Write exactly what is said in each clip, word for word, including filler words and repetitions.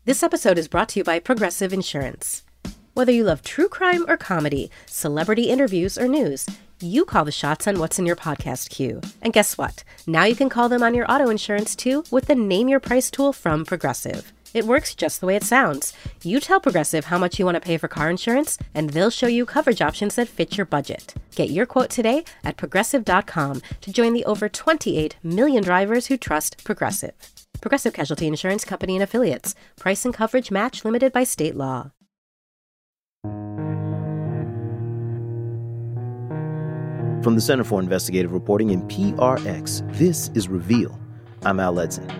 This episode is brought to you by Progressive Insurance. Whether you love true crime or comedy, celebrity interviews or news, you call the shots on what's in your podcast queue. And guess what? Now you can call them on your auto insurance too with the Name Your Price tool from Progressive. It works just the way it sounds. You tell Progressive how much you want to pay for car insurance, and they'll show you coverage options that fit your budget. Get your quote today at progressive dot com to join the over twenty-eight million drivers who trust Progressive. Progressive Casualty Insurance Company and Affiliates. Price and coverage match limited by state law. From the Center for Investigative Reporting in P R X, this is Reveal. I'm Al Edson.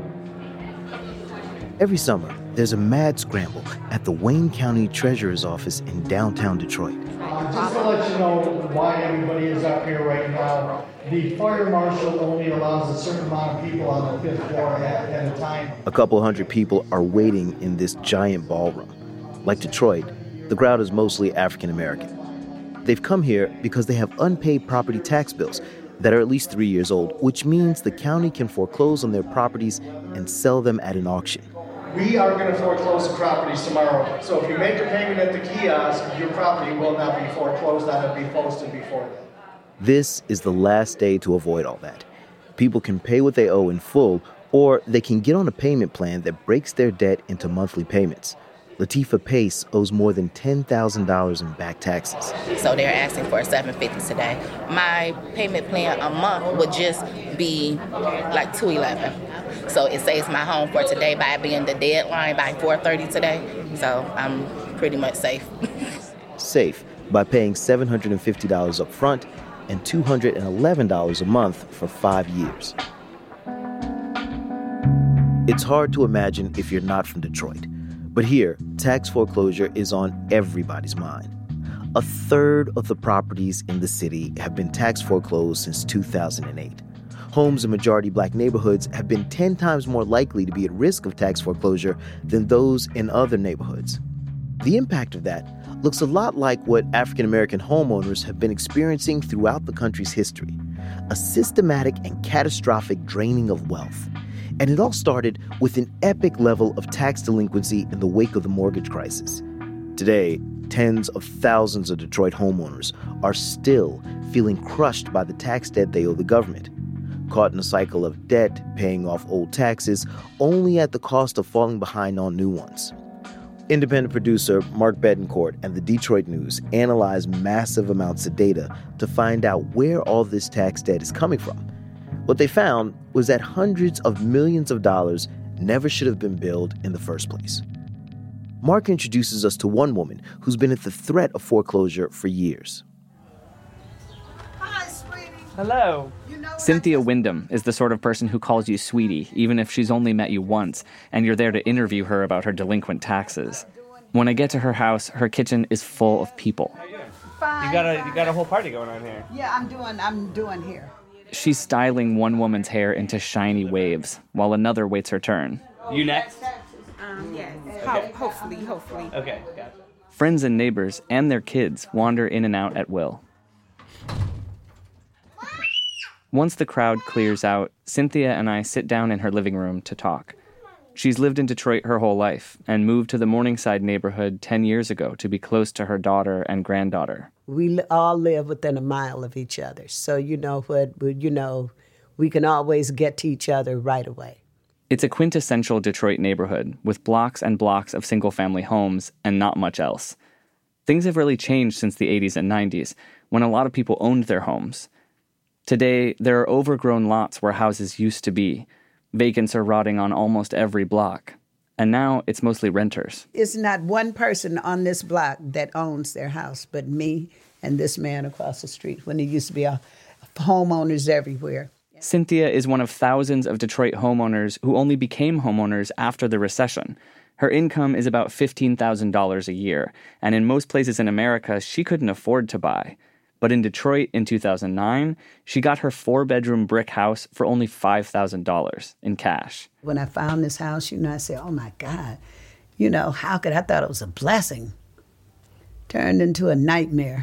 Every summer, there's a mad scramble at the Wayne County Treasurer's Office in downtown Detroit. Uh, just to let you know why everybody is up here right now, the fire marshal only allows a certain amount of people on the fifth floor at, at a time. A couple hundred people are waiting in this giant ballroom. Like Detroit, the crowd is mostly African American. They've come here because they have unpaid property tax bills that are at least three years old, which means the county can foreclose on their properties and sell them at an auction. We are going to foreclose the properties tomorrow. So if you make a payment at the kiosk, your property will not be foreclosed on. It'll be posted before that. This is the last day to avoid all that. People can pay what they owe in full, or they can get on a payment plan that breaks their debt into monthly payments. Latifah Pace owes more than ten thousand dollars in back taxes. So they're asking for seven hundred fifty dollars today. My payment plan a month would just be like two hundred eleven dollars. So it saves my home for today by being the deadline by four thirty today. So I'm pretty much safe. Safe by paying seven hundred fifty dollars up front and two hundred eleven dollars a month for five years. It's hard to imagine if you're not from Detroit. But here, tax foreclosure is on everybody's mind. A third of the properties in the city have been tax foreclosed since two thousand eight. Homes in majority black neighborhoods have been ten times more likely to be at risk of tax foreclosure than those in other neighborhoods. The impact of that looks a lot like what African American homeowners have been experiencing throughout the country's history: a systematic and catastrophic draining of wealth. And it all started with an epic level of tax delinquency in the wake of the mortgage crisis. Today, tens of thousands of Detroit homeowners are still feeling crushed by the tax debt they owe the government, caught in a cycle of debt, paying off old taxes, only at the cost of falling behind on new ones. Independent producer Mark Betancourt and the Detroit News analyzed massive amounts of data to find out where all this tax debt is coming from. What they found was that hundreds of millions of dollars never should have been billed in the first place. Mark introduces us to one woman who's been at the threat of foreclosure for years. Hi, sweetie. Hello. You know Cynthia Wyndham is the sort of person who calls you sweetie, even if she's only met you once, and you're there to interview her about her delinquent taxes. When I get to her house, her kitchen is full of people. Fine, You got a fine. you got a whole party going on here. Yeah, I'm doing. I'm doing here. She's styling one woman's hair into shiny waves, while another waits her turn. You next? Um, yes. Ho- hopefully, hopefully. Okay, gotcha. Friends and neighbors and their kids wander in and out at will. Once the crowd clears out, Cynthia and I sit down in her living room to talk. She's lived in Detroit her whole life and moved to the Morningside neighborhood ten years ago to be close to her daughter and granddaughter. We li- all live within a mile of each other, so you know what. You know, we can always get to each other right away. It's a quintessential Detroit neighborhood with blocks and blocks of single-family homes and not much else. Things have really changed since the eighties and nineties, when a lot of people owned their homes. Today, there are overgrown lots where houses used to be. Vacants are rotting on almost every block. And now it's mostly renters. It's not one person on this block that owns their house, but me and this man across the street, when there used to be a, homeowners everywhere. Cynthia is one of thousands of Detroit homeowners who only became homeowners after the recession. Her income is about fifteen thousand dollars a year, and in most places in America, she couldn't afford to buy. But in Detroit in two thousand nine, she got her four-bedroom brick house for only five thousand dollars in cash. When I found this house, you know, I said, oh, my God, you know, how could I thought it was a blessing. Turned into a nightmare.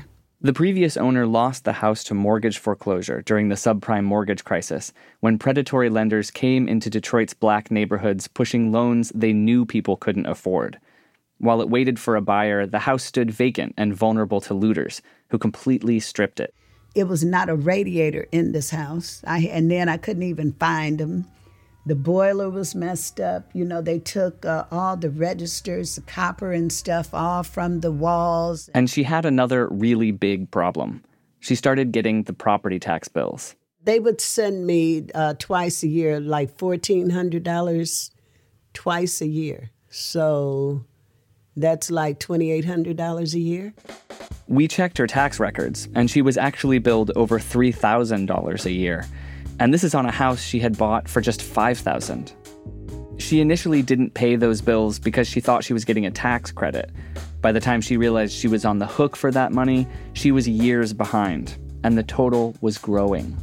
The previous owner lost the house to mortgage foreclosure during the subprime mortgage crisis, when predatory lenders came into Detroit's black neighborhoods pushing loans they knew people couldn't afford. While it waited for a buyer, the house stood vacant and vulnerable to looters, who completely stripped it. It was not a radiator in this house, I, and then I couldn't even find them. The boiler was messed up. You know, they took uh, all the registers, the copper and stuff off from the walls. And she had another really big problem. She started getting the property tax bills. They would send me uh, twice a year, like fourteen hundred dollars twice a year. So that's like twenty-eight hundred dollars a year. We checked her tax records, and she was actually billed over three thousand dollars a year. And this is on a house she had bought for just five thousand dollars. She initially didn't pay those bills because she thought she was getting a tax credit. By the time she realized she was on the hook for that money, she was years behind, and the total was growing.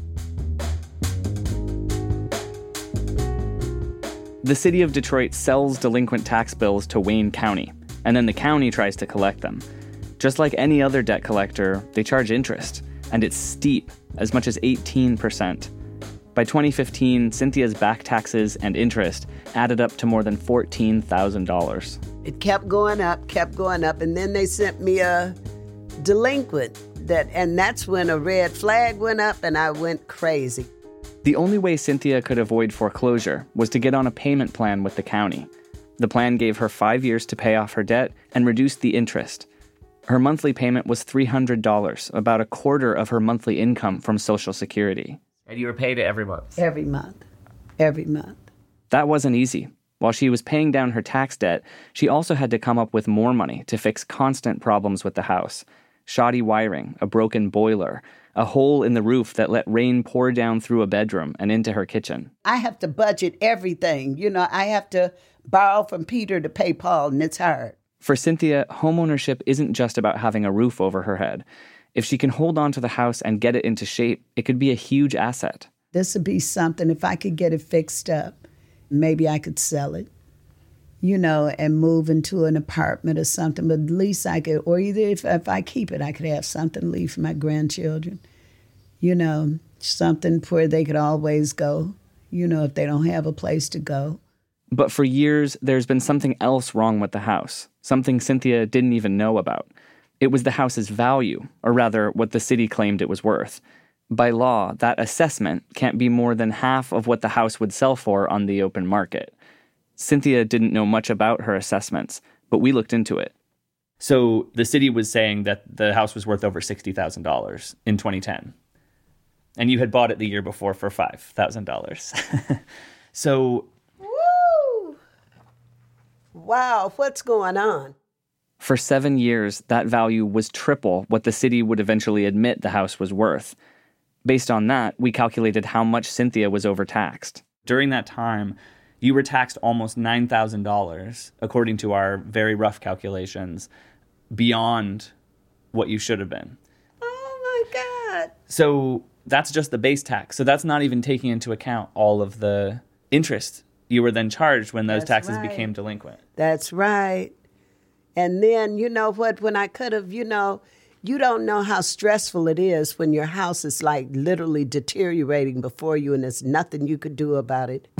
The city of Detroit sells delinquent tax bills to Wayne County, and then the county tries to collect them. Just like any other debt collector, they charge interest, and it's steep, as much as eighteen percent. By twenty fifteen, Cynthia's back taxes and interest added up to more than fourteen thousand dollars. It kept going up, kept going up, and then they sent me a delinquent, that, and that's when a red flag went up and I went crazy. The only way Cynthia could avoid foreclosure was to get on a payment plan with the county. The plan gave her five years to pay off her debt and reduce the interest. Her monthly payment was three hundred dollars, about a quarter of her monthly income from Social Security. And you were paid it every month? Every month. Every month. That wasn't easy. While she was paying down her tax debt, she also had to come up with more money to fix constant problems with the house. Shoddy wiring, a broken boiler, a hole in the roof that let rain pour down through a bedroom and into her kitchen. I have to budget everything. You know, I have to borrow from Peter to pay Paul, and it's hard. For Cynthia, homeownership isn't just about having a roof over her head. If she can hold on to the house and get it into shape, it could be a huge asset. This would be something, if I could get it fixed up, maybe I could sell it, you know, and move into an apartment or something. But at least I could, or either if, if I keep it, I could have something to leave for my grandchildren. You know, something where they could always go, you know, if they don't have a place to go. But for years, there's been something else wrong with the house, something Cynthia didn't even know about. It was the house's value, or rather, what the city claimed it was worth. By law, that assessment can't be more than half of what the house would sell for on the open market. Cynthia didn't know much about her assessments, but we looked into it. So the city was saying that the house was worth over sixty thousand dollars in twenty ten. And you had bought it the year before for five thousand dollars. So... Woo! Wow, what's going on? For seven years, that value was triple what the city would eventually admit the house was worth. Based on that, we calculated how much Cynthia was overtaxed. During that time, you were taxed almost nine thousand dollars, according to our very rough calculations, beyond what you should have been. Oh, my God. So that's just the base tax. So that's not even taking into account all of the interest you were then charged when those That's taxes right. became delinquent. That's right. And then, you know what, when I could have, you know, you don't know how stressful it is when your house is like literally deteriorating before you and there's nothing you could do about it.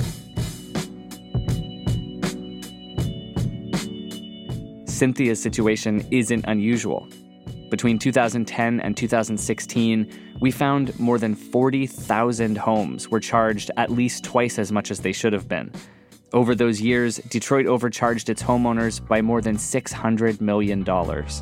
Cynthia's situation isn't unusual. Between two thousand ten and two thousand sixteen, we found more than forty thousand homes were charged at least twice as much as they should have been. Over those years, Detroit overcharged its homeowners by more than six hundred million dollars.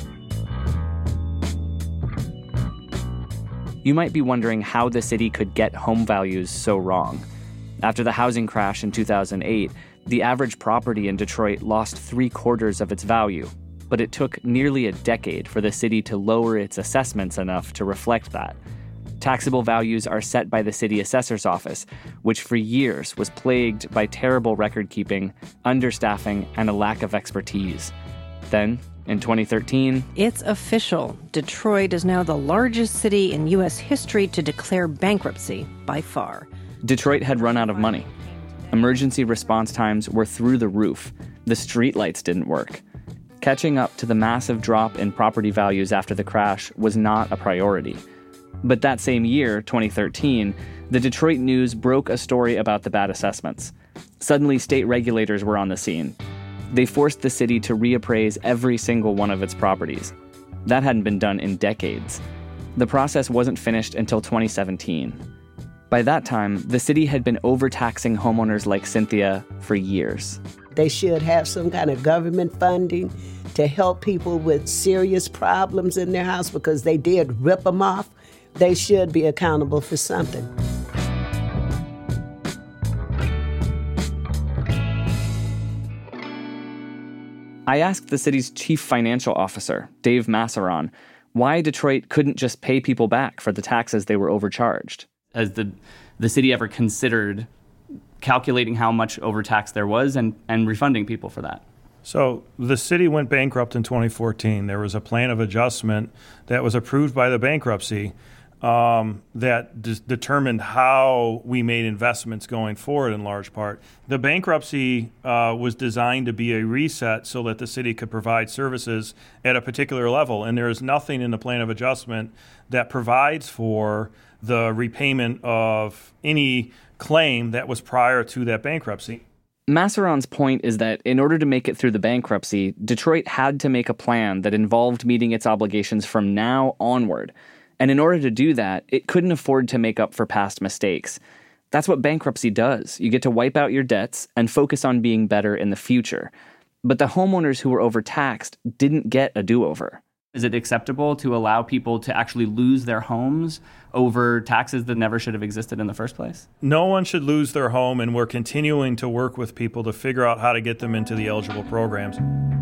You might be wondering how the city could get home values so wrong. After the housing crash in two thousand eight, the average property in Detroit lost three quarters of its value, but it took nearly a decade for the city to lower its assessments enough to reflect that. Taxable values are set by the city assessor's office, which for years was plagued by terrible record-keeping, understaffing, and a lack of expertise. Then, in twenty thirteen... It's official. Detroit is now the largest city in U S history to declare bankruptcy, by far. Detroit had run out of money. Emergency response times were through the roof. The streetlights didn't work. catching up to the massive drop in property values after the crash was not a priority. But that same year, twenty thirteen, the Detroit News broke a story about the bad assessments. Suddenly, state regulators were on the scene. They forced the city to reappraise every single one of its properties. That hadn't been done in decades. The process wasn't finished until twenty seventeen. By that time, the city had been overtaxing homeowners like Cynthia for years. They should have some kind of government funding to help people with serious problems in their house because they did rip them off. They should be accountable for something. I asked the city's chief financial officer, Dave Massaron, why Detroit couldn't just pay people back for the taxes they were overcharged. Has the, the city ever considered calculating how much overtax there was and, and refunding people for that? So the city went bankrupt in twenty fourteen. There was a plan of adjustment that was approved by the bankruptcy um, that d- determined how we made investments going forward in large part. The bankruptcy uh, was designed to be a reset so that the city could provide services at a particular level. And there is nothing in the plan of adjustment that provides for the repayment of any claim that was prior to that bankruptcy. Massaron's point is that in order to make it through the bankruptcy, Detroit had to make a plan that involved meeting its obligations from now onward. And in order to do that, it couldn't afford to make up for past mistakes. That's what bankruptcy does. You get to wipe out your debts and focus on being better in the future. But the homeowners who were overtaxed didn't get a do-over. Is it acceptable to allow people to actually lose their homes over taxes that never should have existed in the first place? No one should lose their home, and we're continuing to work with people to figure out how to get them into the eligible programs.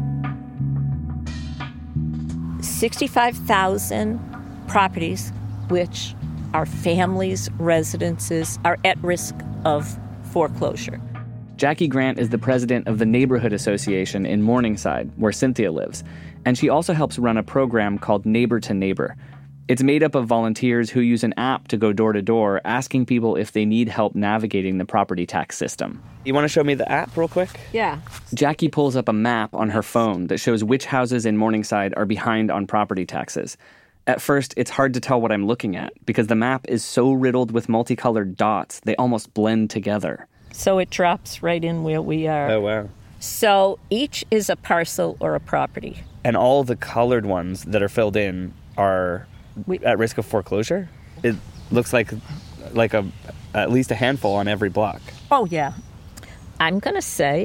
sixty-five thousand properties, which are families, residences, are at risk of foreclosure. Jackie Grant is the president of the Neighborhood Association in Morningside, where Cynthia lives, and she also helps run a program called Neighbor to Neighbor. It's made up of volunteers who use an app to go door to door, asking people if they need help navigating the property tax system. You want to show me the app real quick? Yeah. Jackie pulls up a map on her phone that shows which houses in Morningside are behind on property taxes. At first, it's hard to tell what I'm looking at because the map is so riddled with multicolored dots, they almost blend together. So it drops right in where we are. Oh, wow. So each is a parcel or a property. And all the colored ones that are filled in are we, at risk of foreclosure? It looks like like a at least a handful on every block. Oh, yeah. I'm going to say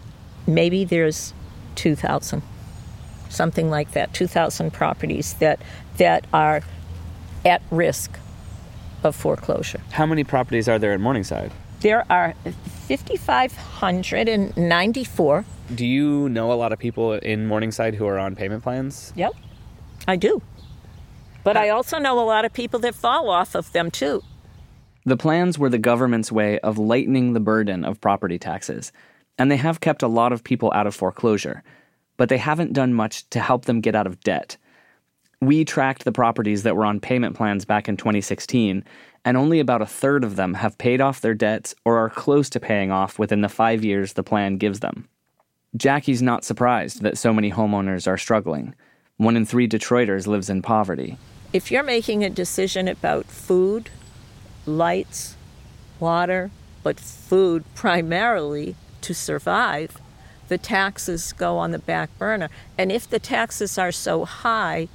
maybe there's two thousand, something like that, two thousand properties that that are at risk of foreclosure. How many properties are there in Morningside? There are five thousand five hundred ninety-four. Do you know a lot of people in Morningside who are on payment plans? Yep, I do. But I also know a lot of people that fall off of them, too. The plans were the government's way of lightening the burden of property taxes, and they have kept a lot of people out of foreclosure, but they haven't done much to help them get out of debt. We tracked the properties that were on payment plans back in twenty sixteen, and only about a third of them have paid off their debts or are close to paying off within the five years the plan gives them. Jackie's not surprised that so many homeowners are struggling. One in three Detroiters lives in poverty. If you're making a decision about food, lights, water, but food primarily to survive, the taxes go on the back burner. And if the taxes are so high,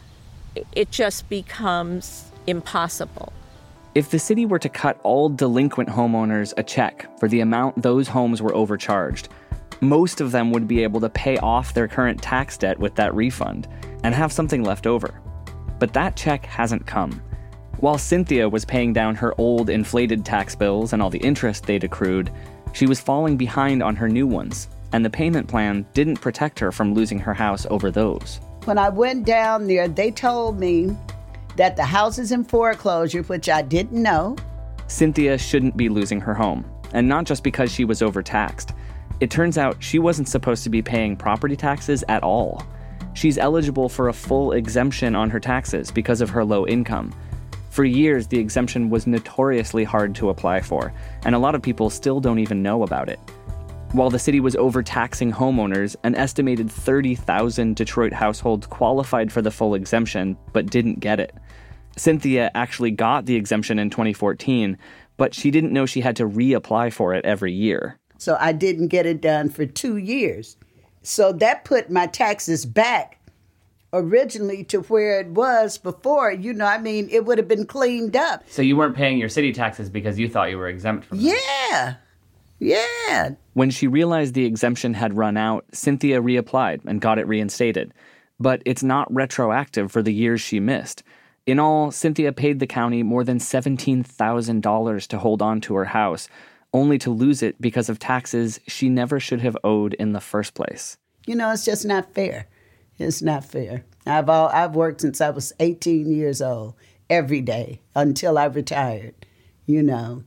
it just becomes impossible. If the city were to cut all delinquent homeowners a check for the amount those homes were overcharged, most of them would be able to pay off their current tax debt with that refund and have something left over. But that check hasn't come. While Cynthia was paying down her old inflated tax bills and all the interest they'd accrued, she was falling behind on her new ones, and the payment plan didn't protect her from losing her house over those. When I went down there, they told me that the house is in foreclosure, which I didn't know. Cynthia shouldn't be losing her home, and not just because she was overtaxed. It turns out she wasn't supposed to be paying property taxes at all. She's eligible for a full exemption on her taxes because of her low income. For years, the exemption was notoriously hard to apply for, and a lot of people still don't even know about it. While the city was overtaxing homeowners, an estimated thirty thousand Detroit households qualified for the full exemption but didn't get it. Cynthia actually got the exemption in twenty fourteen, but she didn't know she had to reapply for it every year. So I didn't get it done for two years. So that put my taxes back originally to where it was before. You know, I mean, it would have been cleaned up. So you weren't paying your city taxes because you thought you were exempt from them? Yeah. Yeah. When she realized the exemption had run out, Cynthia reapplied and got it reinstated. But it's not retroactive for the years she missed. In all, Cynthia paid the county more than seventeen thousand dollars to hold on to her house, only to lose it because of taxes she never should have owed in the first place. You know, it's just not fair. It's not fair. I've all, I've worked since I was eighteen years old, every day, until I retired, you know.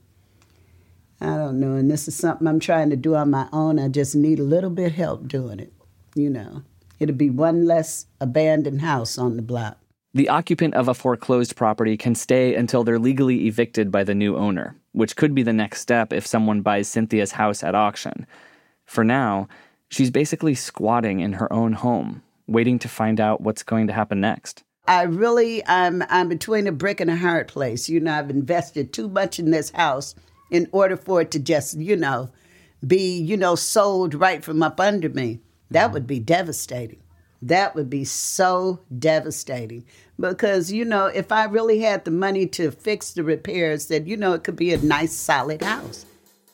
I don't know, and this is something I'm trying to do on my own. I just need a little bit of help doing it, you know. It'll be one less abandoned house on the block. The occupant of a foreclosed property can stay until they're legally evicted by the new owner, which could be the next step if someone buys Cynthia's house at auction. For now, she's basically squatting in her own home, waiting to find out what's going to happen next. I really, I'm, I'm between a brick and a hard place. You know, I've invested too much in this house in order for it to just, you know, be, you know, sold right from up under me. That would be devastating. That would be so devastating because, you know, if I really had the money to fix the repairs, then, you know, it could be a nice, solid house.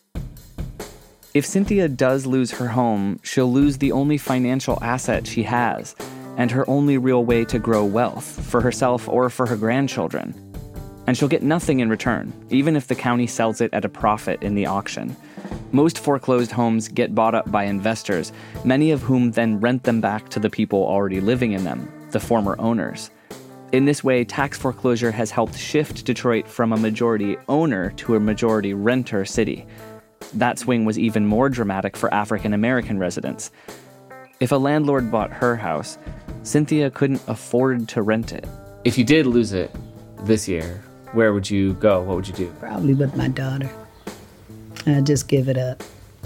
If Cynthia does lose her home, she'll lose the only financial asset she has and her only real way to grow wealth for herself or for her grandchildren. And she'll get nothing in return, even if the county sells it at a profit in the auction. Most foreclosed homes get bought up by investors, many of whom then rent them back to the people already living in them, the former owners. In this way, tax foreclosure has helped shift Detroit from a majority owner to a majority renter city. That swing was even more dramatic for African American residents. If a landlord bought her house, Cynthia couldn't afford to rent it. If you did lose it this year, where would you go? What would you do? Probably with my daughter. I'd just give it up.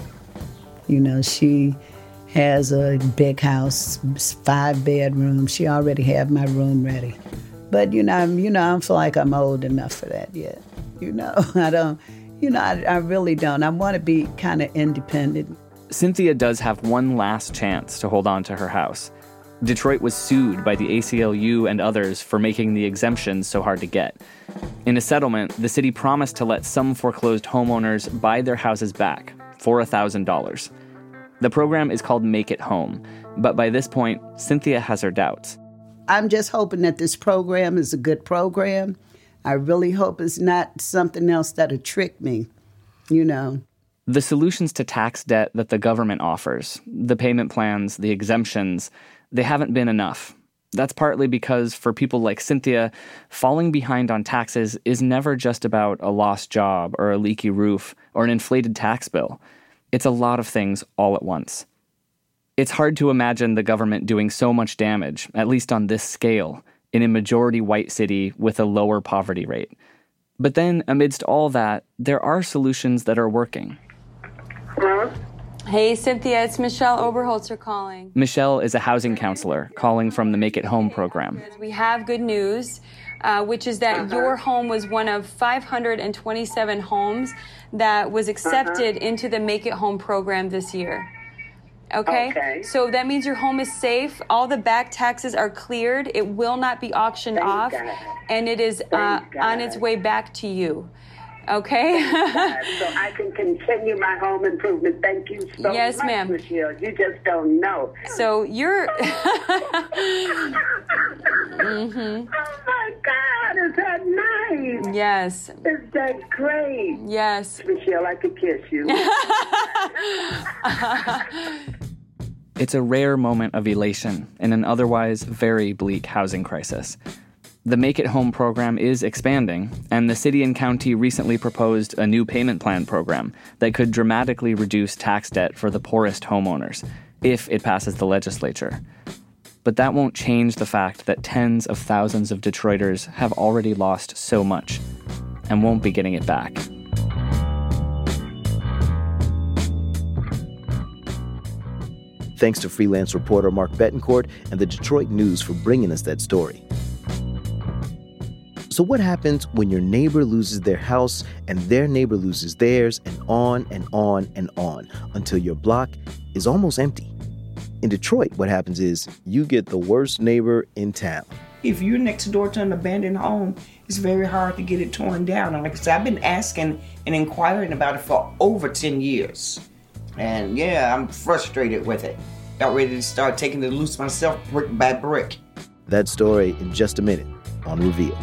You know, she has a big house, five bedrooms. She already have my room ready. But, you know, I'm, you know, I don't feel like I'm old enough for that yet. You know, I don't, you know, I, I really don't. I want to be kind of independent. Cynthia does have one last chance to hold on to her house. Detroit was sued by the A C L U and others for making the exemptions so hard to get. In a settlement, the city promised to let some foreclosed homeowners buy their houses back for one thousand dollars. The program is called Make It Home, but by this point, Cynthia has her doubts. I'm just hoping that this program is a good program. I really hope it's not something else that'll trick me, you know. The solutions to tax debt that the government offers, the payment plans, the exemptions, they haven't been enough. That's partly because for people like Cynthia, falling behind on taxes is never just about a lost job or a leaky roof or an inflated tax bill. It's a lot of things all at once. It's hard to imagine the government doing so much damage, at least on this scale, in a majority white city with a lower poverty rate. But then, amidst all that, there are solutions that are working. Hello? Hey, Cynthia, it's Michelle Oberholzer calling. Michelle is a housing counselor calling from the Make It Home program. We have good news, uh, which is that uh-huh. your home was one of five hundred twenty-seven homes that was accepted uh-huh. into the Make It Home program this year. Okay? Okay. So that means your home is safe. All the back taxes are cleared. It will not be auctioned Thank off. God. And it is uh, on its way back to you. Okay? So I can continue my home improvement. Thank you so yes, much, ma'am. Michelle. You just don't know. So you're... mm-hmm. Oh, my God. Is that nice? Yes. Is that great? Yes. Michelle, I could kiss you. It's a rare moment of elation in an otherwise very bleak housing crisis. The Make It Home program is expanding, and the city and county recently proposed a new payment plan program that could dramatically reduce tax debt for the poorest homeowners, if it passes the legislature. But that won't change the fact that tens of thousands of Detroiters have already lost so much, and won't be getting it back. Thanks to freelance reporter Mark Betancourt and the Detroit News for bringing us that story. So what happens when your neighbor loses their house and their neighbor loses theirs, and on and on and on until your block is almost empty? In Detroit, what happens is you get the worst neighbor in town. If you're next door to an abandoned home, it's very hard to get it torn down. And like I said, I've been asking and inquiring about it for over ten years. And yeah, I'm frustrated with it. Got ready to start taking it loose myself brick by brick. That story in just a minute on Reveal.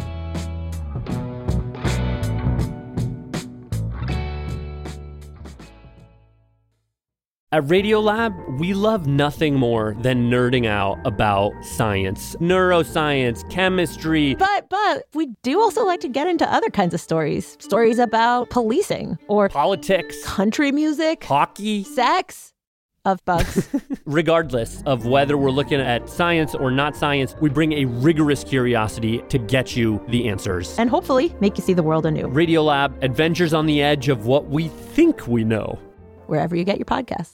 At Radiolab, we love nothing more than nerding out about science, neuroscience, chemistry. But, but we do also like to get into other kinds of stories. Stories about policing or politics, country music, hockey, sex, of bugs. Regardless of whether we're looking at science or not science, we bring a rigorous curiosity to get you the answers. And hopefully make you see the world anew. Radiolab, adventures on the edge of what we think we know. Wherever you get your podcasts.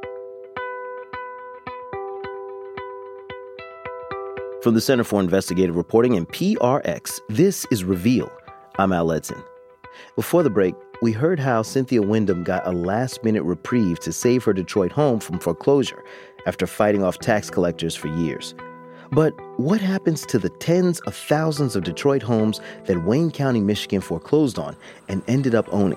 From the Center for Investigative Reporting and P R X, this is Reveal. I'm Al Edson. Before the break, we heard how Cynthia Wyndham got a last-minute reprieve to save her Detroit home from foreclosure after fighting off tax collectors for years. But what happens to the tens of thousands of Detroit homes that Wayne County, Michigan foreclosed on and ended up owning?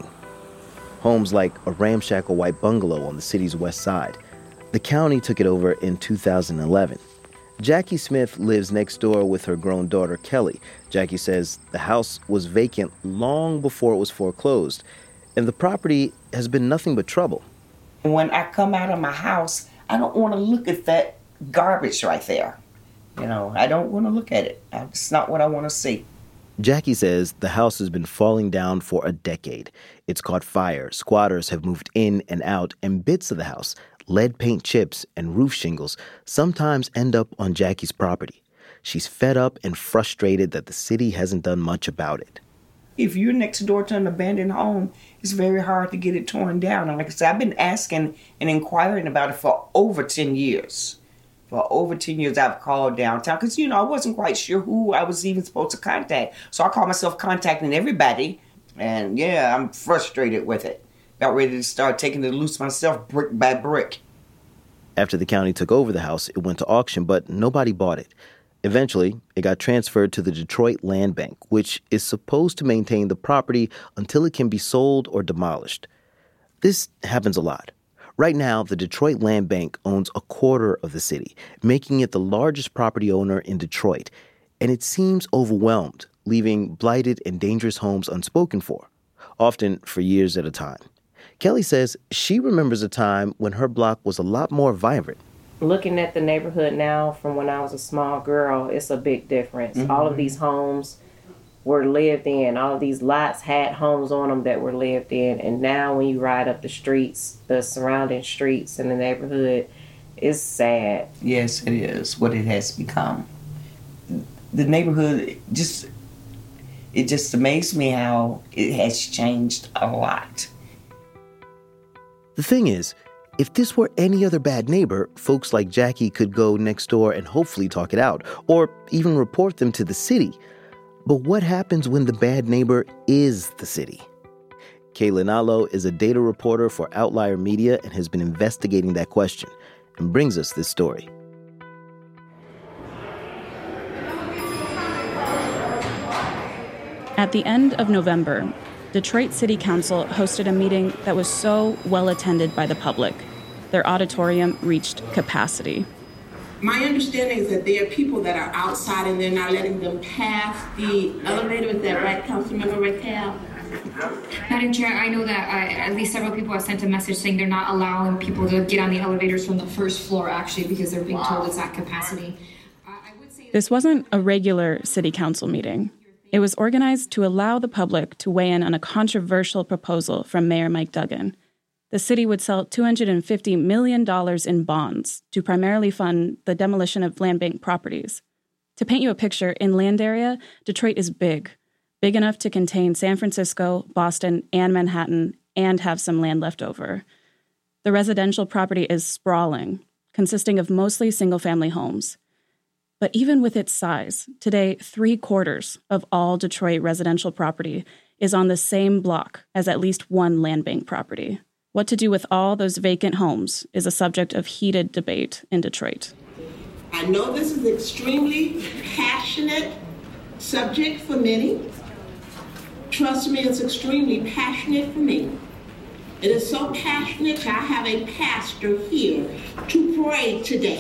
Homes like a ramshackle white bungalow on the city's west side. The county took it over in two thousand eleven. Jackie Smith lives next door with her grown daughter, Kelly. Jackie says the house was vacant long before it was foreclosed, and the property has been nothing but trouble. When I come out of my house, I don't want to look at that garbage right there. You know, I don't want to look at it. It's not what I want to see. Jackie says the house has been falling down for a decade. It's caught fire, squatters have moved in and out, and bits of the house, lead paint chips and roof shingles, sometimes end up on Jackie's property. She's fed up and frustrated that the city hasn't done much about it. If you're next door to an abandoned home, it's very hard to get it torn down. And like I said, I've been asking and inquiring about it for over ten years. For over ten years, I've called downtown because, you know, I wasn't quite sure who I was even supposed to contact. So I called myself contacting everybody. And yeah, I'm frustrated with it. Got ready to start taking it loose myself brick by brick. After the county took over the house, it went to auction, but nobody bought it. Eventually, it got transferred to the Detroit Land Bank, which is supposed to maintain the property until it can be sold or demolished. This happens a lot. Right now, the Detroit Land Bank owns a quarter of the city, making it the largest property owner in Detroit, and it seems overwhelmed, leaving blighted and dangerous homes unspoken for, often for years at a time. Kelly says she remembers a time when her block was a lot more vibrant. Looking at the neighborhood now from when I was a small girl, it's a big difference. Mm-hmm. All of these homes were lived in. All of these lots had homes on them that were lived in. And now when you ride up the streets, the surrounding streets in the neighborhood, it's sad. Yes, it is what it has become. The neighborhood just, it just amazed me how it has changed a lot. The thing is, if this were any other bad neighbor, folks like Jackie could go next door and hopefully talk it out, or even report them to the city. But what happens when the bad neighbor is the city? Kayla Nalo is a data reporter for Outlier Media and has been investigating that question and brings us this story. At the end of November, Detroit City Council hosted a meeting that was so well attended by the public. Their auditorium reached capacity. My understanding is that there are people that are outside and they're not letting them pass the elevator. Is that right, Councilmember Raquel? Madam Chair, I know that I, at least several people have sent a message saying they're not allowing people to get on the elevators from the first floor, actually, because they're being told it's at capacity. This wasn't a regular City Council meeting. It was organized to allow the public to weigh in on a controversial proposal from Mayor Mike Duggan. The city would sell two hundred fifty million dollars in bonds to primarily fund the demolition of land bank properties. To paint you a picture, in land area, Detroit is big, big enough to contain San Francisco, Boston, and Manhattan, and have some land left over. The residential property is sprawling, consisting of mostly single-family homes. But even with its size, today three-quarters of all Detroit residential property is on the same block as at least one land bank property. What to do with all those vacant homes is a subject of heated debate in Detroit. I know this is an extremely passionate subject for many. Trust me, it's extremely passionate for me. It is so passionate that I have a pastor here to pray today.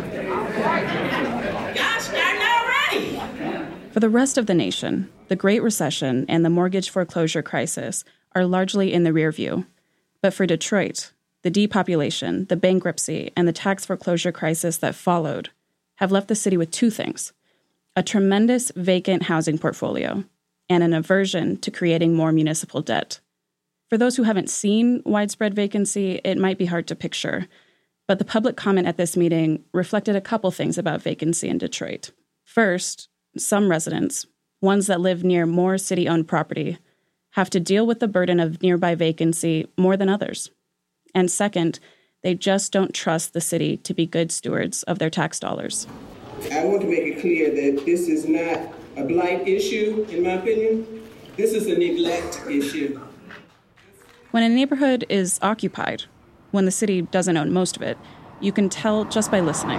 Y'all starting already. For the rest of the nation, the Great Recession and the mortgage foreclosure crisis are largely in the rear view. But for Detroit, the depopulation, the bankruptcy, and the tax foreclosure crisis that followed have left the city with two things: a tremendous vacant housing portfolio and an aversion to creating more municipal debt. For those who haven't seen widespread vacancy, it might be hard to picture. But the public comment at this meeting reflected a couple things about vacancy in Detroit. First, some residents, ones that live near more city-owned property, have to deal with the burden of nearby vacancy more than others. And second, they just don't trust the city to be good stewards of their tax dollars. I want to make it clear that this is not a blight issue, in my opinion. This is a neglect issue. When a neighborhood is occupied, when the city doesn't own most of it, you can tell just by listening.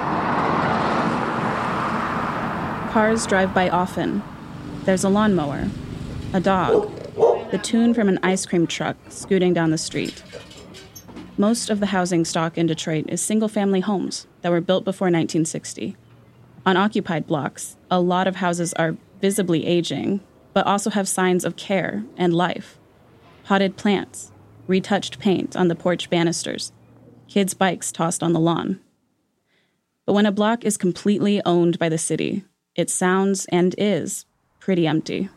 Cars drive by often. There's a lawnmower, a dog, the tune from an ice cream truck scooting down the street. Most of the housing stock in Detroit is single-family homes that were built before nineteen sixty. On occupied blocks, a lot of houses are visibly aging, but also have signs of care and life. Potted plants, retouched paint on the porch banisters, kids' bikes tossed on the lawn. But when a block is completely owned by the city, it sounds and is pretty empty.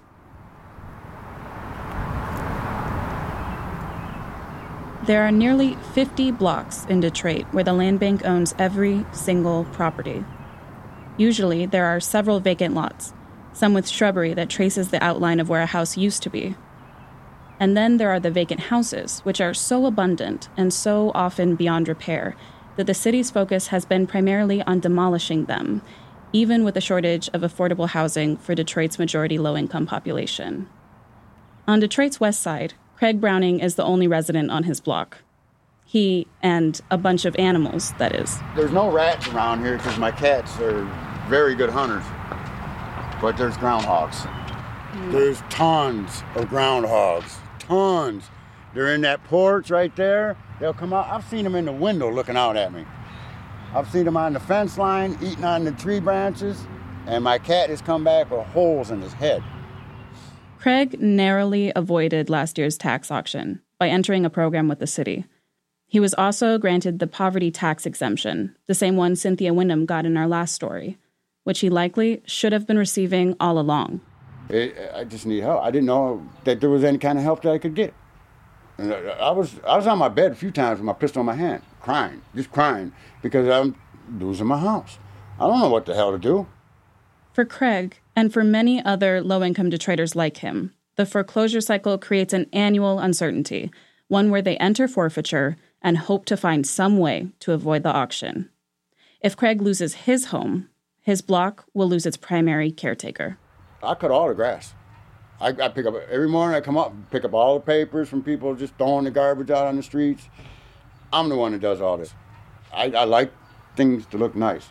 There are nearly fifty blocks in Detroit where the land bank owns every single property. Usually, there are several vacant lots, some with shrubbery that traces the outline of where a house used to be. And then there are the vacant houses, which are so abundant and so often beyond repair that the city's focus has been primarily on demolishing them, even with a shortage of affordable housing for Detroit's majority low-income population. On Detroit's west side, Craig Browning is the only resident on his block. He, and a bunch of animals, that is. There's no rats around here because my cats are very good hunters, but there's groundhogs. Mm. There's tons of groundhogs, tons. They're in that porch right there. They'll come out. I've seen them in the window looking out at me. I've seen them on the fence line, eating on the tree branches, and my cat has come back with holes in his head. Craig narrowly avoided last year's tax auction by entering a program with the city. He was also granted the poverty tax exemption, the same one Cynthia Wyndham got in our last story, which he likely should have been receiving all along. It, I just need help. I didn't know that there was any kind of help that I could get. And I was I was on my bed a few times with my pistol in my hand, crying, just crying, because I'm losing my house. I don't know what the hell to do. For Craig, and for many other low-income Detroiters like him, the foreclosure cycle creates an annual uncertainty, one where they enter forfeiture and hope to find some way to avoid the auction. If Craig loses his home, his block will lose its primary caretaker. I cut all the grass. I, I pick up, every morning I come up and pick up all the papers from people just throwing the garbage out on the streets. I'm the one that does all this. I, I like things to look nice.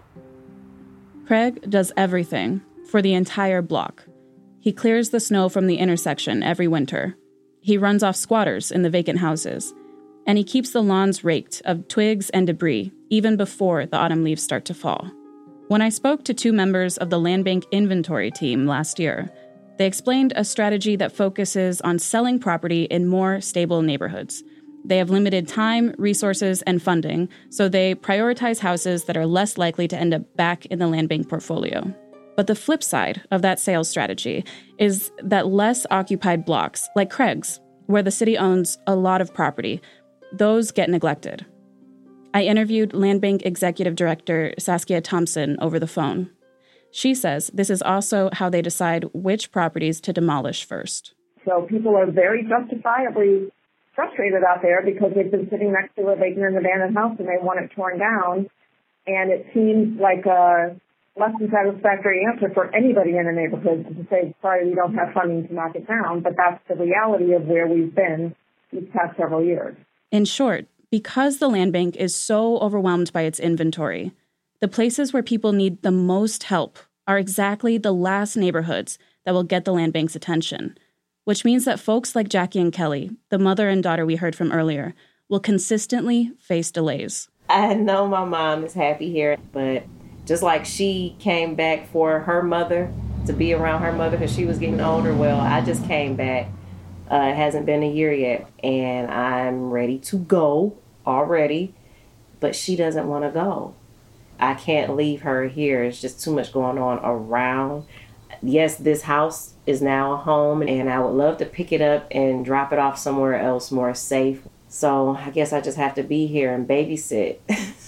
Craig does everything for the entire block. He clears the snow from the intersection every winter. He runs off squatters in the vacant houses. And he keeps the lawns raked of twigs and debris even before the autumn leaves start to fall. When I spoke to two members of the Land Bank inventory team last year, they explained a strategy that focuses on selling property in more stable neighborhoods. They have limited time, resources, and funding, so they prioritize houses that are less likely to end up back in the Land Bank portfolio. But the flip side of that sales strategy is that less occupied blocks, like Craig's, where the city owns a lot of property, those get neglected. I interviewed Land Bank Executive Director Saskia Thompson over the phone. She says this is also how they decide which properties to demolish first. So people are very justifiably frustrated out there because they've been sitting next to a vacant and abandoned house and they want it torn down. And it seems like a less than satisfactory answer for anybody in a neighborhood to say, sorry, we don't have funding to knock it down. But that's the reality of where we've been these past several years. In short, because the land bank is so overwhelmed by its inventory, the places where people need the most help are exactly the last neighborhoods that will get the land bank's attention, which means that folks like Jackie and Kelly, the mother and daughter we heard from earlier, will consistently face delays. I know my mom is happy here, but just like she came back for her mother, to be around her mother because she was getting older, well, I just came back. Uh, it hasn't been a year yet, and I'm ready to go already, but she doesn't want to go. I can't leave her here. It's just too much going on around. Yes, this house is now a home, and I would love to pick it up and drop it off somewhere else more safe. So I guess I just have to be here and babysit.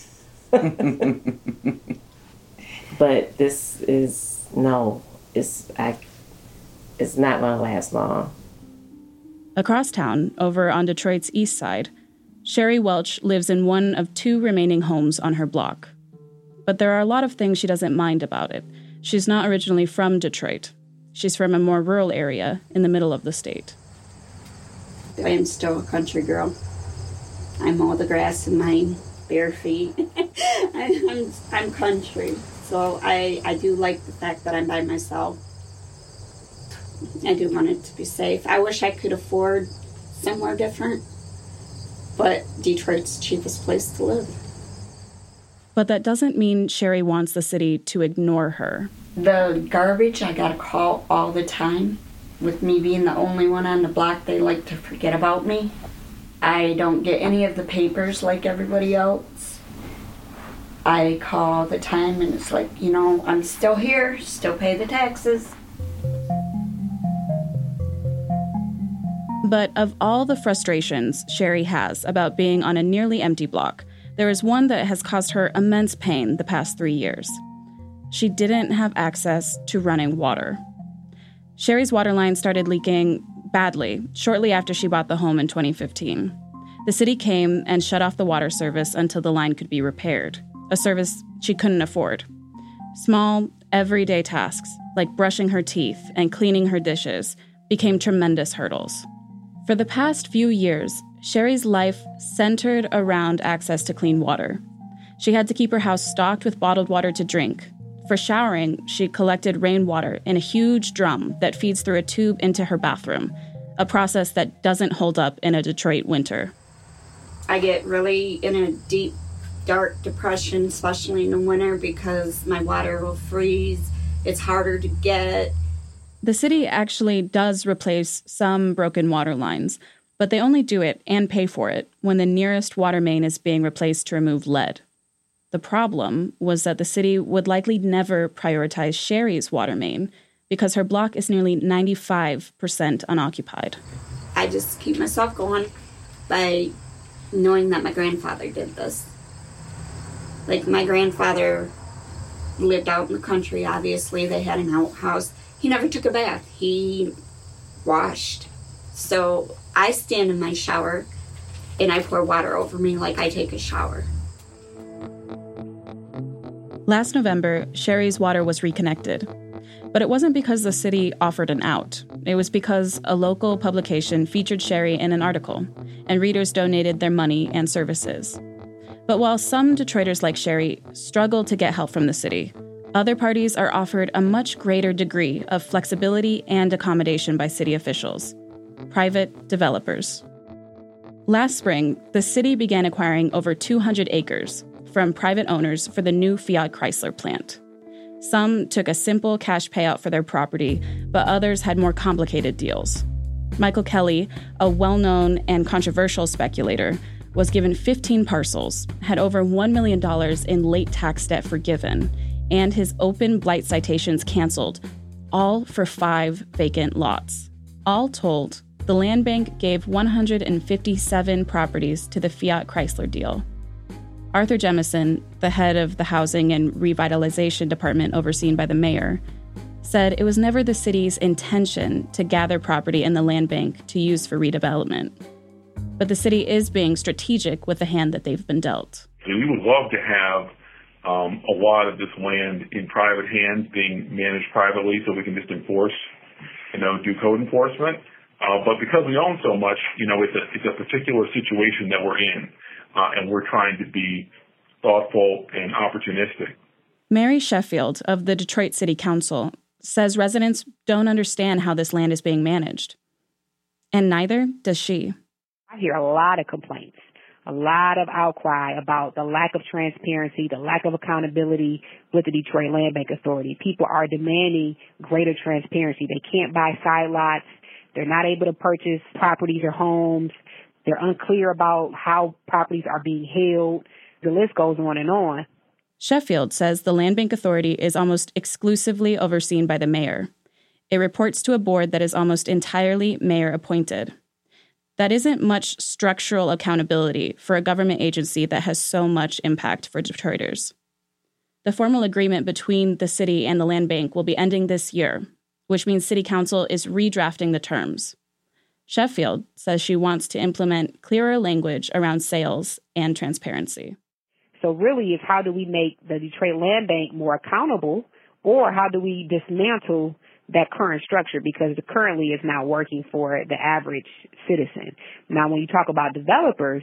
But this is, no, it's, I, it's not going to last long. Across town, over on Detroit's east side, Sherry Welch lives in one of two remaining homes on her block. But there are a lot of things she doesn't mind about it. She's not originally from Detroit. She's from a more rural area in the middle of the state. I am still a country girl. I mow the grass in my bare feet. I'm, I'm country, so I, I do like the fact that I'm by myself. I do want it to be safe. I wish I could afford somewhere different, but Detroit's the cheapest place to live. But that doesn't mean Sherry wants the city to ignore her. The garbage, I got a call all the time. With me being the only one on the block, they like to forget about me. I don't get any of the papers like everybody else. I call all the time and it's like, you know, I'm still here, still pay the taxes. But of all the frustrations Sherry has about being on a nearly empty block, there is one that has caused her immense pain the past three years. She didn't have access to running water. Sherry's water line started leaking badly shortly after she bought the home in twenty fifteen. The city came and shut off the water service until the line could be repaired, a service she couldn't afford. Small, everyday tasks, like brushing her teeth and cleaning her dishes, became tremendous hurdles. For the past few years, Sherry's life centered around access to clean water. She had to keep her house stocked with bottled water to drink. For showering, she collected rainwater in a huge drum that feeds through a tube into her bathroom, a process that doesn't hold up in a Detroit winter. I get really in a deep, dark depression, especially in the winter, because my water will freeze. It's harder to get. The city actually does replace some broken water lines, but they only do it and pay for it when the nearest water main is being replaced to remove lead. The problem was that the city would likely never prioritize Sherry's water main because her block is nearly ninety-five percent unoccupied. I just keep myself going by knowing that my grandfather did this. Like, my grandfather lived out in the country, obviously. They had an outhouse. He never took a bath. He washed. So I stand in my shower and I pour water over me like I take a shower. Last November, Sherry's water was reconnected. But it wasn't because the city offered an out. It was because a local publication featured Sherry in an article, and readers donated their money and services. But while some Detroiters like Sherry struggle to get help from the city, other parties are offered a much greater degree of flexibility and accommodation by city officials: private developers. Last spring, the city began acquiring over two hundred acres from private owners for the new Fiat Chrysler plant. Some took a simple cash payout for their property, but others had more complicated deals. Michael Kelly, a well-known and controversial speculator, was given fifteen parcels, had over one million dollars in late tax debt forgiven, and his open blight citations canceled, all for five vacant lots. All told, the land bank gave one hundred fifty-seven properties to the Fiat Chrysler deal. Arthur Jemison, the head of the Housing and Revitalization Department overseen by the mayor, said it was never the city's intention to gather property in the land bank to use for redevelopment. But the city is being strategic with the hand that they've been dealt. We would love to have um, a lot of this land in private hands being managed privately so we can just enforce, you know, do code enforcement. Uh, but because we own so much, you know, it's a, it's a particular situation that we're in, uh, and we're trying to be thoughtful and opportunistic. Mary Sheffield of the Detroit City Council says residents don't understand how this land is being managed. And neither does she. I hear a lot of complaints, a lot of outcry about the lack of transparency, the lack of accountability with the Detroit Land Bank Authority. People are demanding greater transparency. They can't buy side lots. They're not able to purchase properties or homes. They're unclear about how properties are being held. The list goes on and on. Sheffield says the Land Bank Authority is almost exclusively overseen by the mayor. It reports to a board that is almost entirely mayor-appointed. That isn't much structural accountability for a government agency that has so much impact for Detroiters. The formal agreement between the city and the land bank will be ending this year, which means City Council is redrafting the terms. Sheffield says she wants to implement clearer language around sales and transparency. So really, it's how do we make the Detroit Land Bank more accountable, or how do we dismantle that current structure, because it currently is not working for the average citizen. Now, when you talk about developers,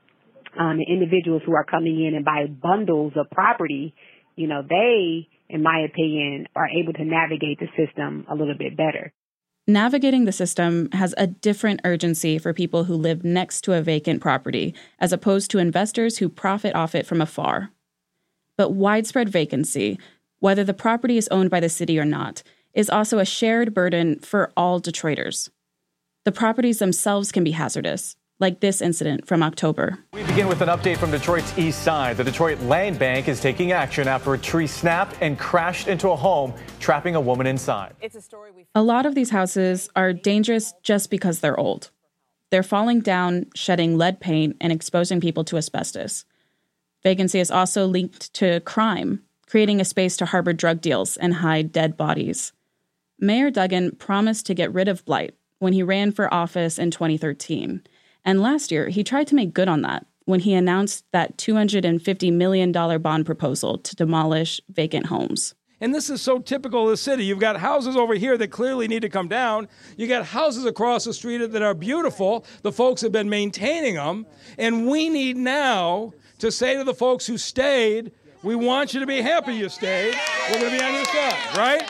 um, the individuals who are coming in and buy bundles of property, you know, they, in my opinion, are able to navigate the system a little bit better. Navigating the system has a different urgency for people who live next to a vacant property, as opposed to investors who profit off it from afar. But widespread vacancy, whether the property is owned by the city or not, is also a shared burden for all Detroiters. The properties themselves can be hazardous, like this incident from October. We begin with an update from Detroit's east side. The Detroit Land Bank is taking action after a tree snapped and crashed into a home, trapping a woman inside. It's a story we A lot of these houses are dangerous just because they're old. They're falling down, shedding lead paint, and exposing people to asbestos. Vacancy is also linked to crime, creating a space to harbor drug deals and hide dead bodies. Mayor Duggan promised to get rid of blight when he ran for office in twenty thirteen. And last year, he tried to make good on that when he announced that two hundred fifty million dollars bond proposal to demolish vacant homes. And this is so typical of the city. You've got houses over here that clearly need to come down. You got houses across the street that are beautiful. The folks have been maintaining them. And we need now to say to the folks who stayed, we want you to be happy you stayed. We're going to be on your side, right?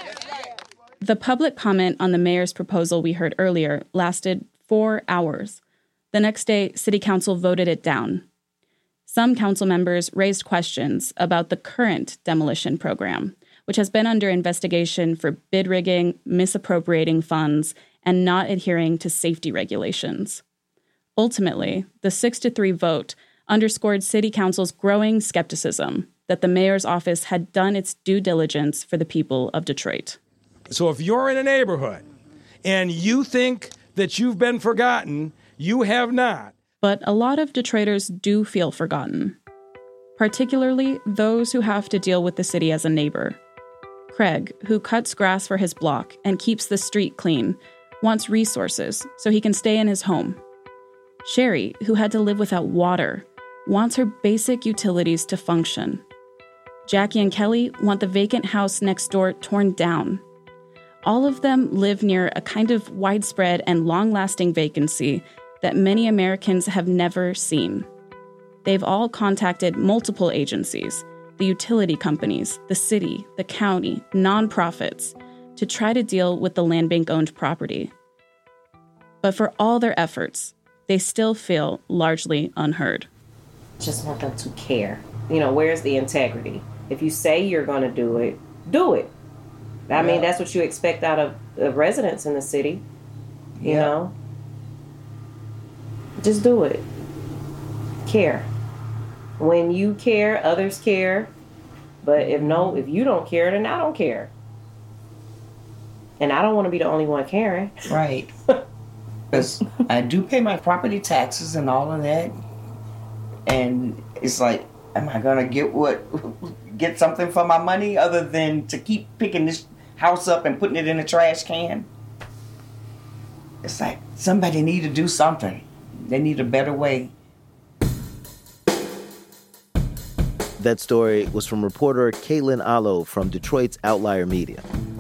The public comment on the mayor's proposal we heard earlier lasted four hours. The next day, City Council voted it down. Some council members raised questions about the current demolition program, which has been under investigation for bid rigging, misappropriating funds, and not adhering to safety regulations. Ultimately, the six to three vote underscored City Council's growing skepticism that the mayor's office had done its due diligence for the people of Detroit. So if you're in a neighborhood and you think that you've been forgotten, you have not. But a lot of Detroiters do feel forgotten, particularly those who have to deal with the city as a neighbor. Craig, who cuts grass for his block and keeps the street clean, wants resources so he can stay in his home. Sherry, who had to live without water, wants her basic utilities to function. Jackie and Kelly want the vacant house next door torn down. All of them live near a kind of widespread and long-lasting vacancy that many Americans have never seen. They've all contacted multiple agencies, the utility companies, the city, the county, nonprofits, to try to deal with the land bank-owned property. But for all their efforts, they still feel largely unheard. Just want them to care. You know, where's the integrity? If you say you're going to do it, do it. I mean, that's what you expect out of, of residents in the city, you yeah. know? Just do it. Care. When you care, others care. But if no, if you don't care, then I don't care. And I don't want to be the only one caring. Right. Because I do pay my property taxes and all of that. And it's like, am I going to get what, get something for my money other than to keep picking this house up and putting it in a trash can? It's like somebody need to do something. They need a better way. That story was from reporter Caitlin Allo from Detroit's Outlier Media.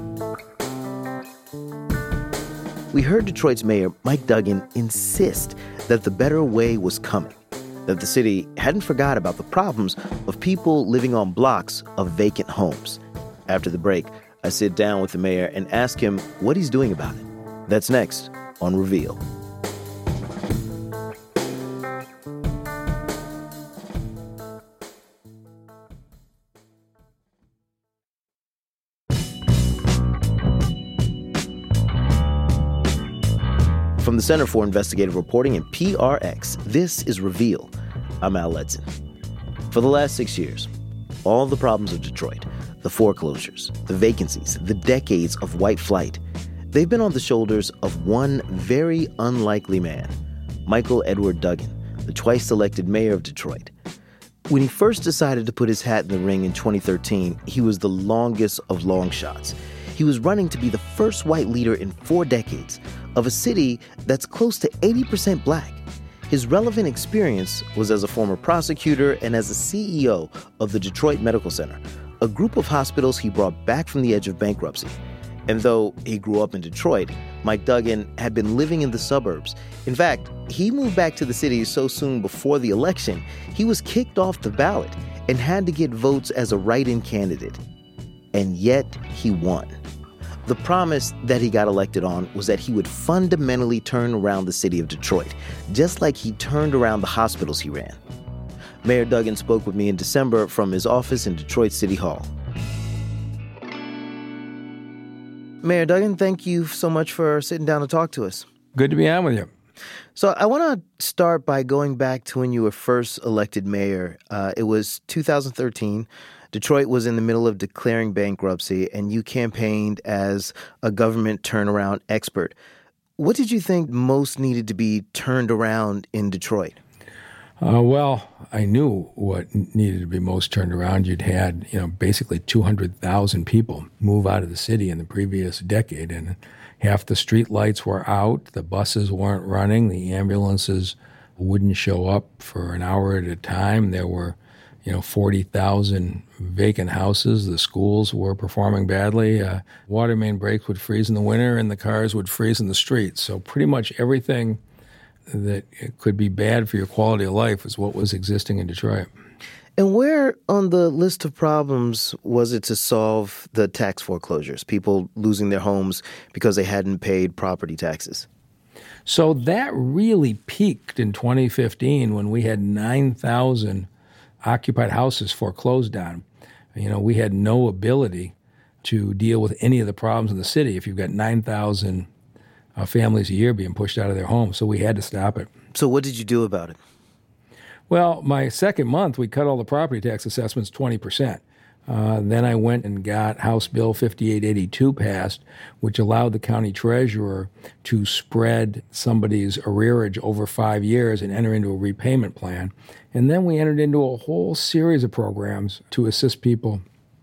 We heard Detroit's mayor, Mike Duggan, insist that the better way was coming, that the city hadn't forgot about the problems of people living on blocks of vacant homes. After the break, I sit down with the mayor and ask him what he's doing about it. That's next on Reveal. From the Center for Investigative Reporting and P R X, this is Reveal. I'm Al Letson. For the last six years, all the problems of Detroit, the foreclosures, the vacancies, the decades of white flight, they've been on the shoulders of one very unlikely man, Michael Edward Duggan, the twice-elected mayor of Detroit. When he first decided to put his hat in the ring in twenty thirteen, he was the longest of long shots. He was running to be the first white leader in four decades of a city that's close to eighty percent black. His relevant experience was as a former prosecutor and as a C E O of the Detroit Medical Center, a group of hospitals he brought back from the edge of bankruptcy. And though he grew up in Detroit, Mike Duggan had been living in the suburbs. In fact, he moved back to the city so soon before the election, he was kicked off the ballot and had to get votes as a write-in candidate. And yet he won. The promise that he got elected on was that he would fundamentally turn around the city of Detroit, just like he turned around the hospitals he ran. Mayor Duggan spoke with me in December from his office in Detroit City Hall. Mayor Duggan, thank you so much for sitting down to talk to us. Good to be on with you. So I want to start by going back to when you were first elected mayor. Uh, it was two thousand thirteen. Detroit was in the middle of declaring bankruptcy, and you campaigned as a government turnaround expert. What did you think most needed to be turned around in Detroit? Uh, well, I knew what needed to be most turned around. You'd had, you know, basically two hundred thousand people move out of the city in the previous decade, and half the street lights were out, the buses weren't running, the ambulances wouldn't show up for an hour at a time. There were, you know, forty thousand vacant houses. The schools were performing badly. Uh, water main breaks would freeze in the winter, and the cars would freeze in the streets. So pretty much everything that could be bad for your quality of life is what was existing in Detroit. And where on the list of problems was it to solve the tax foreclosures, people losing their homes because they hadn't paid property taxes? So that really peaked in twenty fifteen when we had nine thousand occupied houses foreclosed on. You know, we had no ability to deal with any of the problems in the city if you've got nine thousand uh, families a year being pushed out of their homes. So we had to stop it. So what did you do about it? Well, my second month, we cut all the property tax assessments twenty percent. Uh, then I went and got House Bill fifty-eight eighty-two passed, which allowed the county treasurer to spread somebody's arrearage over five years and enter into a repayment plan. And then we entered into a whole series of programs to assist people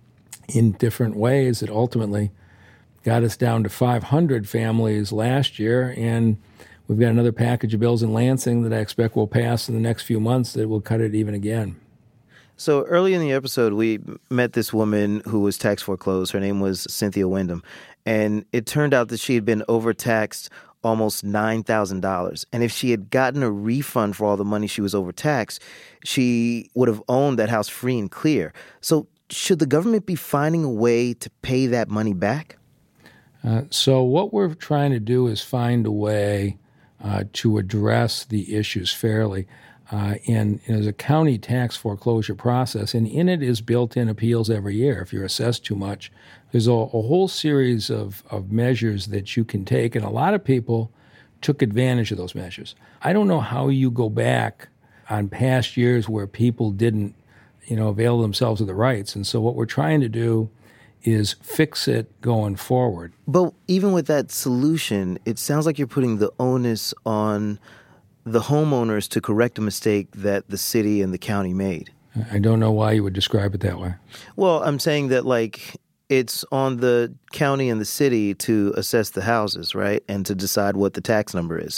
in different ways that ultimately got us down to five hundred families last year. And we've got another package of bills in Lansing that I expect will pass in the next few months that will cut it even again. So early in the episode, we met this woman who was tax foreclosed. Her name was Cynthia Wyndham. And it turned out that she had been overtaxed almost nine thousand dollars. And if she had gotten a refund for all the money she was overtaxed, she would have owned that house free and clear. So should the government be finding a way to pay that money back? Uh, so what we're trying to do is find a way uh, to address the issues fairly. Uh, and, and there's a county tax foreclosure process, and in it is built-in appeals every year. If you're assessed too much, there's a, a whole series of, of measures that you can take, and a lot of people took advantage of those measures. I don't know how you go back on past years where people didn't, you know, avail themselves of the rights. And so what we're trying to do is fix it going forward. But even with that solution, it sounds like you're putting the onus on the homeowners to correct a mistake that the city and the county made. I don't know why you would describe it that way. Well, I'm saying that, like, it's on the county and the city to assess the houses, right? And to decide what the tax number is.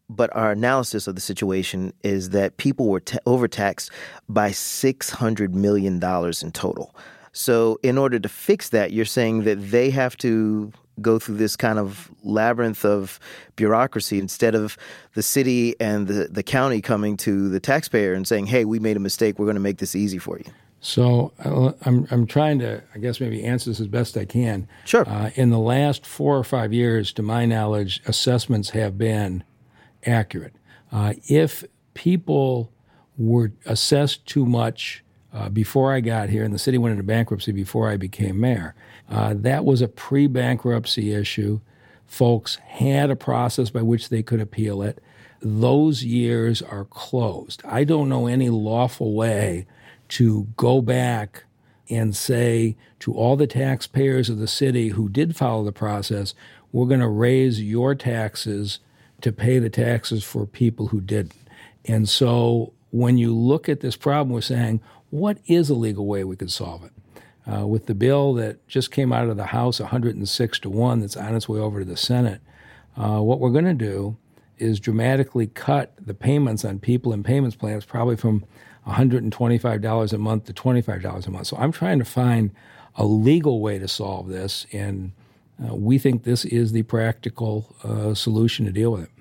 but our analysis of the situation is that people were ta- overtaxed by six hundred million dollars in total. So in order to fix that, you're saying that they have to go through this kind of labyrinth of bureaucracy instead of the city and the, the county coming to the taxpayer and saying, hey, we made a mistake, we're going to make this easy for you. So uh, I'm I'm trying to, I guess, maybe answer this as best I can. Sure. Uh, in the last four or five years, to my knowledge, assessments have been accurate. Uh, if people were assessed too much uh, before I got here, and the city went into bankruptcy before I became mayor, uh, that was a pre-bankruptcy issue. Folks had a process by which they could appeal it. Those years are closed. I don't know any lawful way to go back and say to all the taxpayers of the city who did follow the process, we're going to raise your taxes to pay the taxes for people who didn't. And so when you look at this problem, we're saying, what is a legal way we could solve it? Uh, with the bill that just came out of the House, one hundred six to one, that's on its way over to the Senate, uh, what we're going to do is dramatically cut the payments on people in payments plans, probably from one hundred twenty-five dollars a month to twenty-five dollars a month. So I'm trying to find a legal way to solve this, and uh, we think this is the practical uh, solution to deal with it.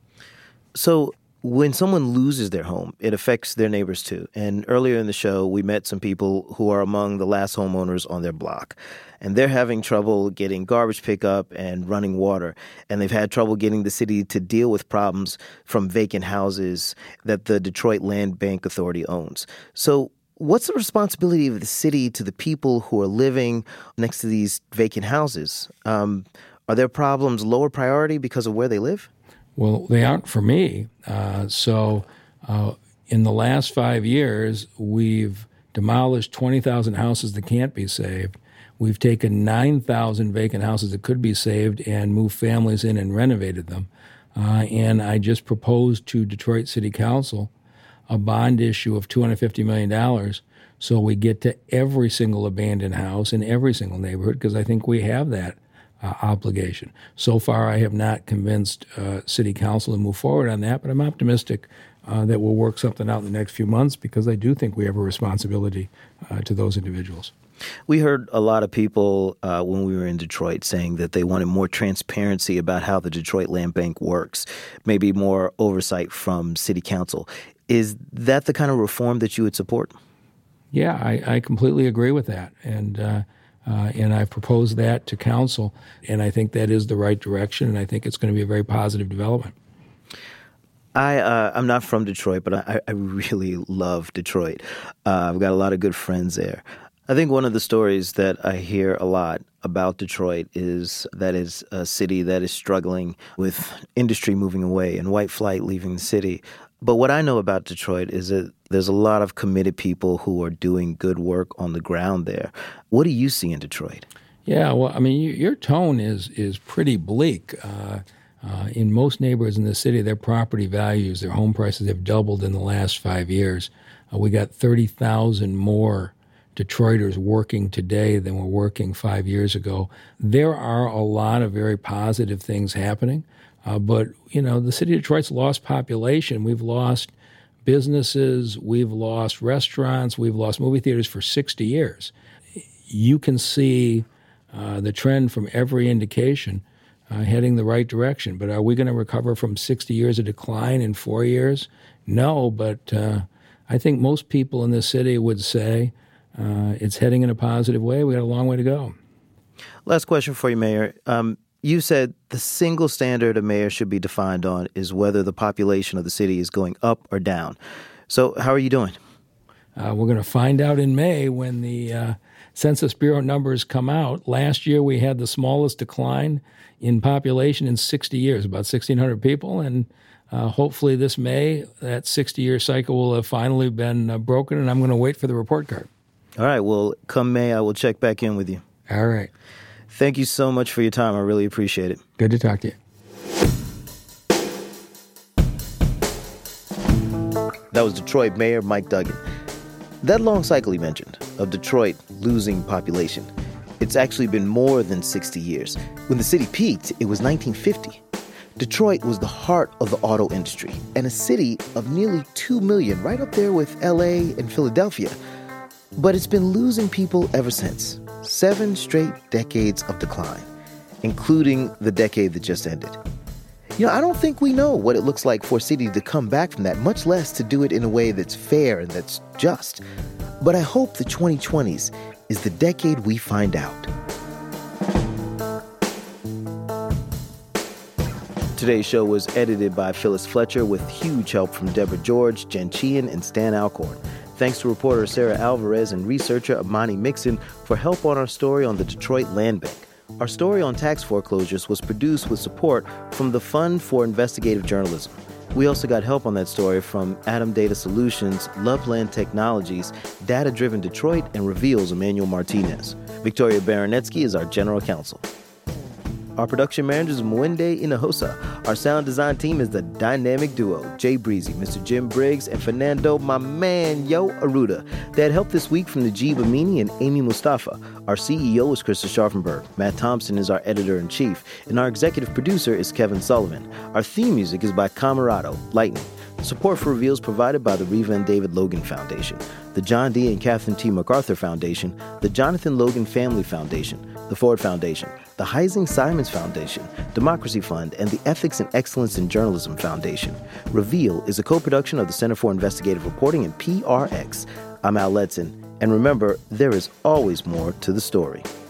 So when someone loses their home, it affects their neighbors too. And earlier in the show, we met some people who are among the last homeowners on their block. And they're having trouble getting garbage pickup and running water. And they've had trouble getting the city to deal with problems from vacant houses that the Detroit Land Bank Authority owns. So what's the responsibility of the city to the people who are living next to these vacant houses? Um, are their problems lower priority because of where they live? Well, they aren't for me. Uh, so uh, in the last five years, we've demolished twenty thousand houses that can't be saved. We've taken nine thousand vacant houses that could be saved and moved families in and renovated them. Uh, and I just proposed to Detroit City Council a bond issue of two hundred fifty million dollars so we get to every single abandoned house in every single neighborhood, because I think we have that Uh, obligation. So far, I have not convinced uh, City Council to move forward on that, but I'm optimistic uh, that we'll work something out in the next few months, because I do think we have a responsibility uh, to those individuals. We heard a lot of people uh, when we were in Detroit saying that they wanted more transparency about how the Detroit Land Bank works, maybe more oversight from City Council. Is that the kind of reform that you would support? Yeah, I, I completely agree with that. And uh, Uh, and I've proposed that to council, and I think that is the right direction, and I think it's going to be a very positive development. I, uh, I'm not from Detroit, but I, I really love Detroit. Uh, I've got a lot of good friends there. I think one of the stories that I hear a lot about Detroit is that it's a city that is struggling with industry moving away and white flight leaving the city. But what I know about Detroit is that there's a lot of committed people who are doing good work on the ground there. What do you see in Detroit? Yeah, well, I mean, you, your tone is is pretty bleak. Uh, uh, in most neighborhoods in the city, their property values, their home prices have doubled in the last five years. Uh, we got thirty thousand more Detroiters working today than were working five years ago. There are a lot of very positive things happening. Uh, but, you know, the city of Detroit's lost population. We've lost businesses. We've lost restaurants. We've lost movie theaters for sixty years. You can see uh, the trend from every indication uh, heading the right direction. But are we going to recover from sixty years of decline in four years? No, but uh, I think most people in this city would say uh, it's heading in a positive way. We got a long way to go. Last question for you, Mayor. Um, You said the single standard a mayor should be defined on is whether the population of the city is going up or down. So how are you doing? Uh, we're going to find out in May when the uh, Census Bureau numbers come out. Last year we had the smallest decline in population in sixty years, about sixteen hundred people. And uh, hopefully this May, that sixty-year cycle will have finally been uh, broken, and I'm going to wait for the report card. All right. Well, come May, I will check back in with you. All right. Thank you so much for your time. I really appreciate it. Good to talk to you. That was Detroit Mayor Mike Duggan. That long cycle he mentioned of Detroit losing population, it's actually been more than sixty years. When the city peaked, it was nineteen fifty. Detroit was the heart of the auto industry and a city of nearly two million, right up there with L A and Philadelphia. But it's been losing people ever since. Seven straight decades of decline, including the decade that just ended. You know, I don't think we know what it looks like for a city to come back from that, much less to do it in a way that's fair and that's just. But I hope the twenty twenties is the decade we find out. Today's show was edited by Phyllis Fletcher with huge help from Deborah George, Jen Sheehan, and Stan Alcorn. Thanks to reporter Sarah Alvarez and researcher Amani Mixon for help on our story on the Detroit Land Bank. Our story on tax foreclosures was produced with support from the Fund for Investigative Journalism. We also got help on that story from Adam Data Solutions, Loveland Technologies, Data Driven Detroit, and Reveals Emmanuel Martinez. Victoria Baronetsky is our general counsel. Our production manager is Mwende Inahosa. Our sound design team is the dynamic duo, Jay Breezy, Mister Jim Briggs, and Fernando, my man, Yo Aruda. They had help this week from Najib Amini and Amy Mustafa. Our C E O is Krista Scharfenberg. Matt Thompson is our editor-in-chief. And our executive producer is Kevin Sullivan. Our theme music is by Camerado, Lightning. Support for Reveals provided by the Reva and David Logan Foundation, the John D. and Catherine T. MacArthur Foundation, the Jonathan Logan Family Foundation, the Ford Foundation, the Heising Simons Foundation, Democracy Fund, and the Ethics and Excellence in Journalism Foundation. Reveal is a co-production of the Center for Investigative Reporting and P R X. I'm Al Letson, and remember, there is always more to the story.